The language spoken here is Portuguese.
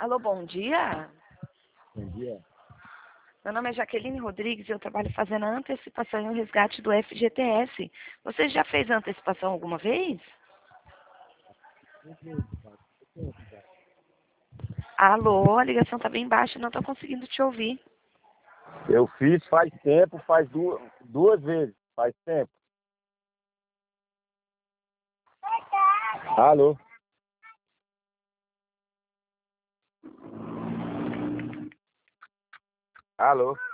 Alô, bom dia. Bom dia. Meu nome é Jaqueline Rodrigues e eu trabalho fazendo a antecipação e o resgate do FGTS. Você já fez a antecipação alguma vez? Alô, a ligação está bem baixa, não estou conseguindo te ouvir. Eu fiz faz tempo, faz duas vezes, faz tempo. Alô? Alô?